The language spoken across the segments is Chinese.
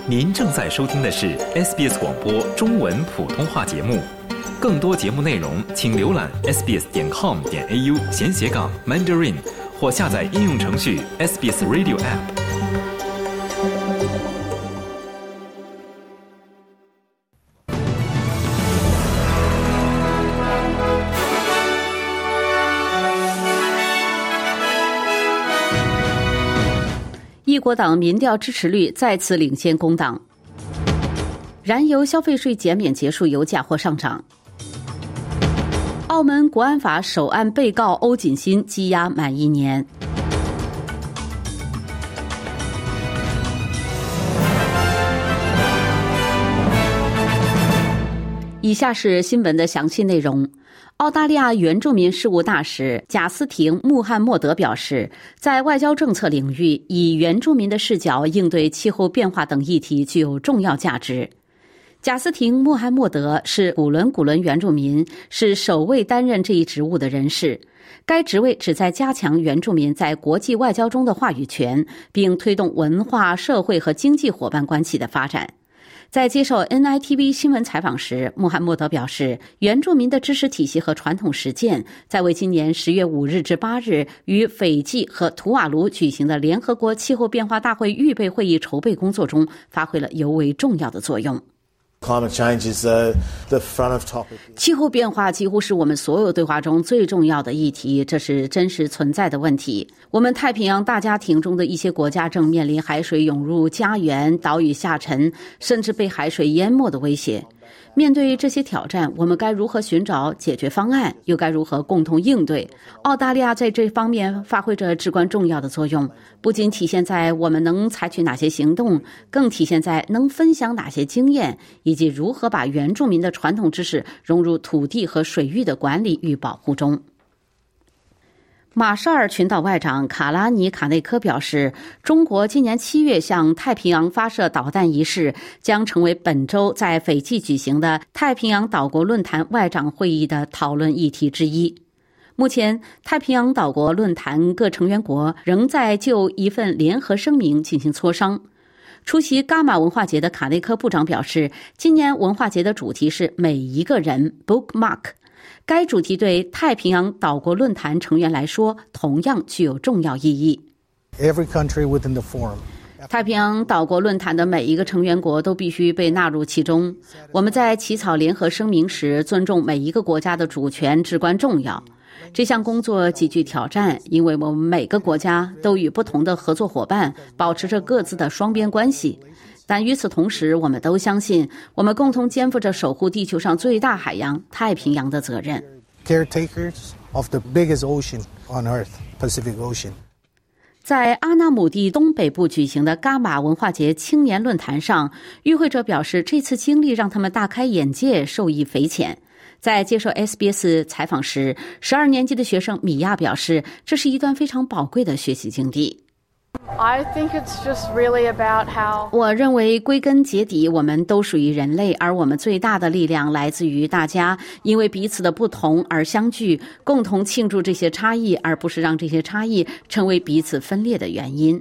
您正在收听的是 SBS 广播中文普通话节目。更多节目内容请浏览 sbs.com.au/Mandarin 或下载应用程序 SBS Radio App。 一国党民调支持率再次领先工党。燃油消费税减免结束，油价或上涨。澳门国安法首案被告欧锦新羁押满1年。以下是新闻的详细内容。澳大利亚原住民事务大使贾斯廷·穆罕默德表示，在外交政策领域，以原住民的视角应对气候变化等议题具有重要价值。贾斯廷·穆罕默德是古伦原住民，是首位担任这一职务的人士。该职位旨在加强原住民在国际外交中的话语权，并推动文化、社会和经济伙伴关系的发展。在接受 NITV 新闻采访时，穆罕默德表示，原住民的知识体系和传统实践在为今年10月5日至8日于斐济和图瓦卢举行的联合国气候变化大会预备会议筹备工作中发挥了尤为重要的作用。气候变化几乎是我们所有对话中最重要的议题，这是真实存在的问题。我们太平洋大家庭中的一些国家正面临海水涌入家园、岛屿下沉，甚至被海水淹没的威胁。面对这些挑战，我们该如何寻找解决方案，又该如何共同应对？澳大利亚在这方面发挥着至关重要的作用，不仅体现在我们能采取哪些行动，更体现在能分享哪些经验，以及如何把原住民的传统知识融入土地和水域的管理与保护中。马绍尔群岛外长卡拉尼卡内科表示，中国今年7月向太平洋发射导弹一事将成为本周在斐济举行的太平洋岛国论坛外长会议的讨论议题之一。目前，太平洋岛国论坛各成员国仍在就一份联合声明进行磋商。出席伽马文化节的卡内科部长表示，今年文化节的主题是每一个人 Bookmark。该主题对太平洋岛国论坛成员来说同样具有重要意义。太平洋岛国论坛的每一个成员国都必须被纳入其中。我们在起草联合声明时，尊重每一个国家的主权至关重要。这项工作极具挑战，因为我们每个国家都与不同的合作伙伴保持着各自的双边关系。但与此同时，我们都相信，我们共同肩负着守护地球上最大海洋太平洋的责任。在阿纳姆地东北部举行的伽马文化节青年论坛上，与会者表示，这次经历让他们大开眼界，受益匪浅。在接受 SBS 采访时，12年级的学生米娅表示，这是一段非常宝贵的学习经历。我认为归根结底，我们都属于人类，而我们最大的力量来自于大家因为彼此的不同而相聚，共同庆祝这些差异，而不是让这些差异成为彼此分裂的原因。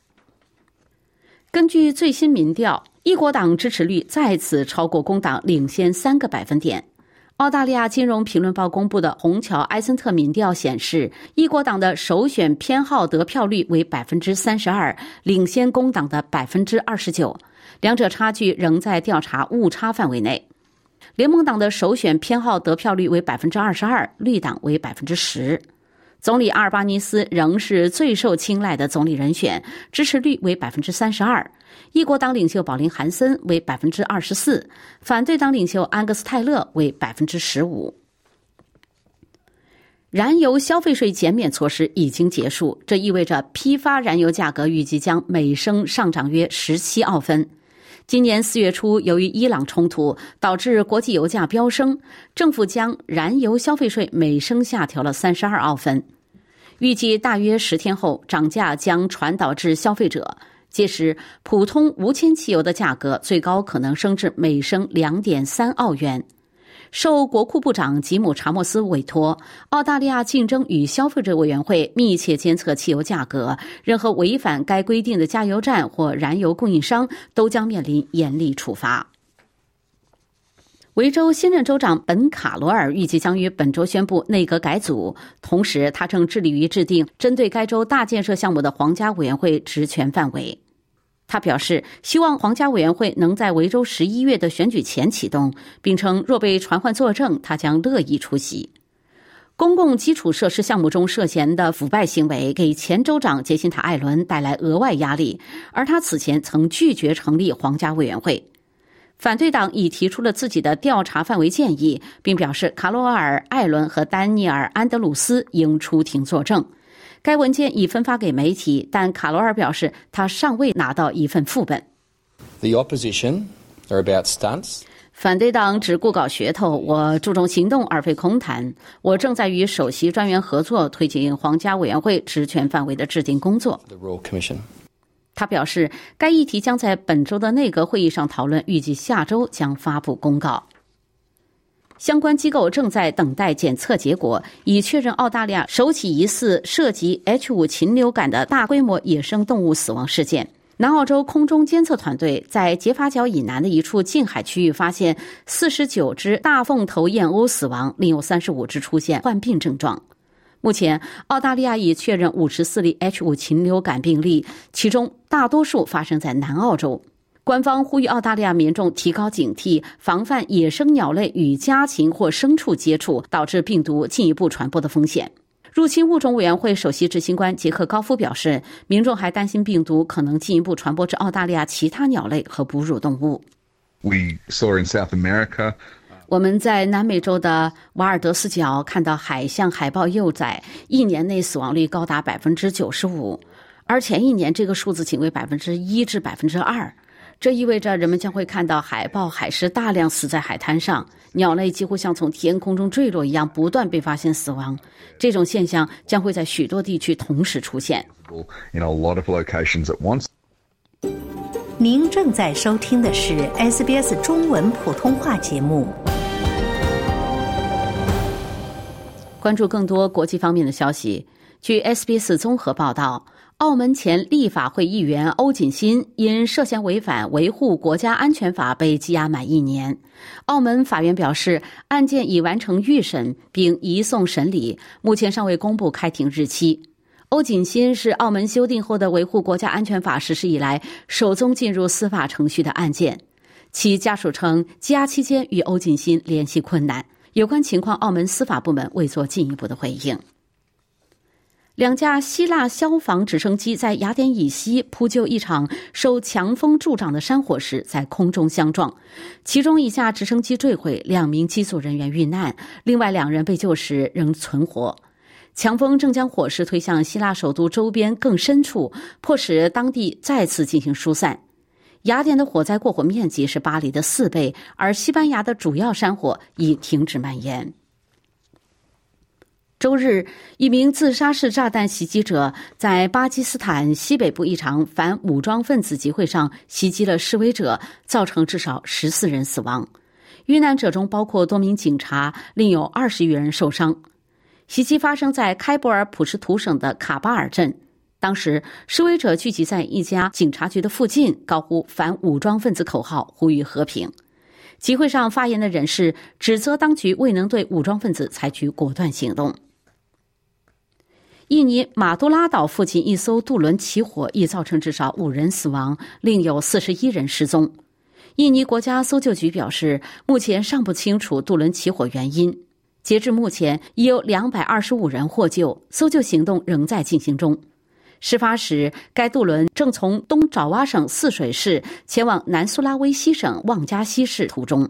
根据最新民调，一国党支持率再次超过工党，领先3个百分点。澳大利亚金融评论报公布的虹桥埃森特民调显示，一国党的首选偏好得票率为 32%， 领先工党的 29%， 两者差距仍在调查误差范围内。联盟党的首选偏好得票率为 22%， 绿党为 10%。总理阿尔巴尼斯仍是最受青睐的总理人选，支持率为 32%。一国党领袖保林·韩森为 24%， 反对党领袖安格斯·泰勒为 15%。燃油消费税减免措施已经结束，这意味着批发燃油价格预计将每升上涨约17澳分。今年4月初，由于伊朗冲突导致国际油价飙升，政府将燃油消费税每升下调了32澳分。预计大约10天后，涨价将传导至消费者，届时普通无铅汽油的价格最高可能升至每升2.3澳元。 受国库部长吉姆·查莫斯委托，澳大利亚竞争与消费者委员会密切监测汽油价格，任何违反该规定的加油站或燃油供应商都将面临严厉处罚。维州新任州长本·卡罗尔预计将于本周宣布内阁改组，同时他正致力于制定针对该州大建设项目的皇家委员会职权范围。他表示，希望皇家委员会能在维州11月的选举前启动，并称若被传唤作证，他将乐意出席。公共基础设施项目中涉嫌的腐败行为给前州长杰辛塔·艾伦带来额外压力，而他此前曾拒绝成立皇家委员会。反对党已提出了自己的调查范围建议，并表示卡罗尔、艾伦和丹尼尔·安德鲁斯应出庭作证。该文件已分发给媒体，但卡罗尔表示他尚未拿到一份副本。 The opposition are about stunts. 反对党只顾搞噱头，我注重行动而非空谈。我正在与首席专员合作，推进皇家委员会职权范围的制定工作。 The Royal Commission. 他表示，该议题将在本周的内阁会议上讨论，预计下周将发布公告。相关机构正在等待检测结果，以确认澳大利亚首起疑似涉及 H5 禽流感的大规模野生动物死亡事件。南澳洲空中监测团队在杰法角以南的一处近海区域发现49只大凤头燕鸥死亡，另有35只出现患病症状。目前，澳大利亚已确认54例 H5 禽流感病例，其中大多数发生在南澳洲。官方呼吁澳大利亚民众提高警惕，防范野生鸟类与家禽或牲畜接触，导致病毒进一步传播的风险。入侵物种委员会首席执行官杰克·高夫表示，民众还担心病毒可能进一步传播至澳大利亚其他鸟类和哺乳动物。 We saw in South America. 我们在南美洲的瓦尔德斯角看到海象海豹幼崽1年内死亡率高达 95%， 而前一年这个数字仅为 1% 至 2%。这意味着人们将会看到海豹、海狮大量死在海滩上，鸟类几乎像从天空中坠落一样不断被发现死亡。这种现象将会在许多地区同时出现。 In a lot of locations at once. 您正在收听的是 SBS 中文普通话节目。 关注更多国际方面的消息。据 SBS 综合报道，澳门前立法会议员欧锦新因涉嫌违反维护国家安全法被羁押满1年。澳门法院表示，案件已完成预审并移送审理，目前尚未公布开庭日期。欧锦新是澳门修订后的维护国家安全法实施以来首宗进入司法程序的案件。其家属称，羁押期间与欧锦新联系困难，有关情况澳门司法部门未做进一步的回应。2架希腊消防直升机在雅典以西扑救一场受强风助长的山火时在空中相撞，其中1架直升机坠毁，2名机组人员遇难，另外2人被救时仍存活。强风正将火势推向希腊首都周边更深处，迫使当地再次进行疏散。雅典的火灾过火面积是巴黎的4倍，而西班牙的主要山火已停止蔓延。周日，一名自杀式炸弹袭击者在巴基斯坦西北部一场反武装分子集会上袭击了示威者，造成至少14人死亡。遇难者中包括多名警察，另有20余人受伤。袭击发生在开伯尔普什图省的卡巴尔镇。当时，示威者聚集在一家警察局的附近，高呼反武装分子口号，呼吁和平。集会上发言的人士指责当局未能对武装分子采取果断行动。印尼马杜拉岛附近一艘渡轮起火，已造成至少5人死亡，另有41人失踪。印尼国家搜救局表示，目前尚不清楚渡轮起火原因。截至目前，已有225人获救，搜救行动仍在进行中。事发时，该渡轮正从东爪哇省泗水市前往南苏拉威西省旺加西市途中。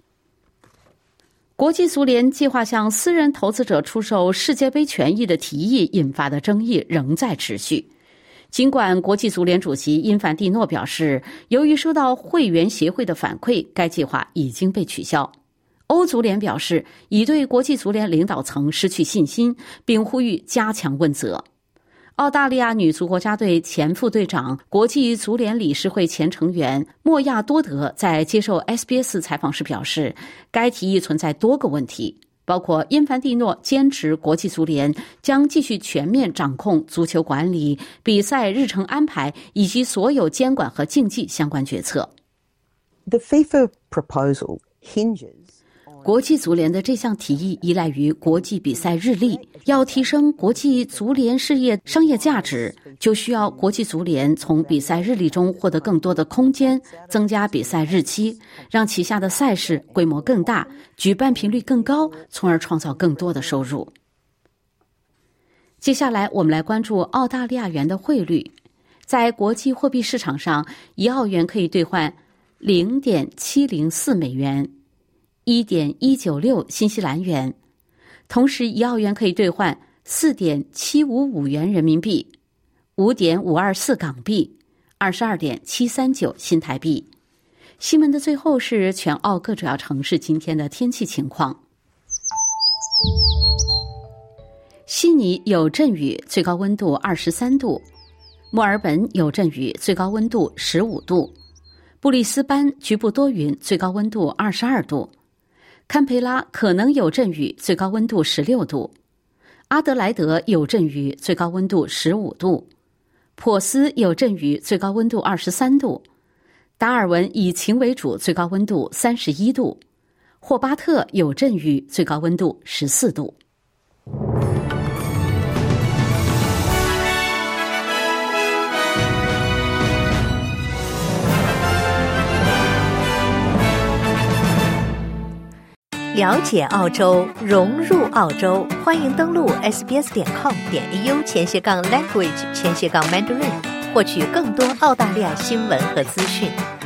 国际足联计划向私人投资者出售世界杯权益的提议引发的争议仍在持续。尽管国际足联主席因凡蒂诺表示，由于收到会员协会的反馈，该计划已经被取消。欧足联表示已对国际足联领导层失去信心，并呼吁加强问责。 澳大利亚女足国家队前副队长、国际足联理事会前成员莫亚多德在接受 SBS 采访时表示，该提议存在多个问题，包括因凡蒂诺坚持国际足联将继续全面掌控足球管理、比赛日程安排以及所有监管和竞技相关决策。 The FIFA proposal hinges 国际足联的这项提议依赖于国际比赛日历，要提升国际足联事业商业价值，就需要国际足联从比赛日历中获得更多的空间，增加比赛日期，让旗下的赛事规模更大，举办频率更高，从而创造更多的收入。接下来我们来关注澳大利亚元的汇率。在国际货币市场上，1澳元可以兑换 0.704 美元1.196 新西兰元，同时1澳元可以兑换 4.755 元人民币5.524港币22.739新台币。新闻的最后是全澳各主要城市今天的天气情况。悉尼有阵雨，最高温度23度；墨尔本有阵雨，最高温度15度；布里斯班局部多云，最高温度22度；堪培拉可能有阵雨，最高温度16度；阿德莱德有阵雨，最高温度15度；珀斯有阵雨，最高温度23度；达尔文以晴为主，最高温度31度；霍巴特有阵雨，最高温度14度。 了解澳洲，融入澳洲，欢迎登录 sbs.com.au/language/mandarin，获取更多澳大利亚新闻和资讯。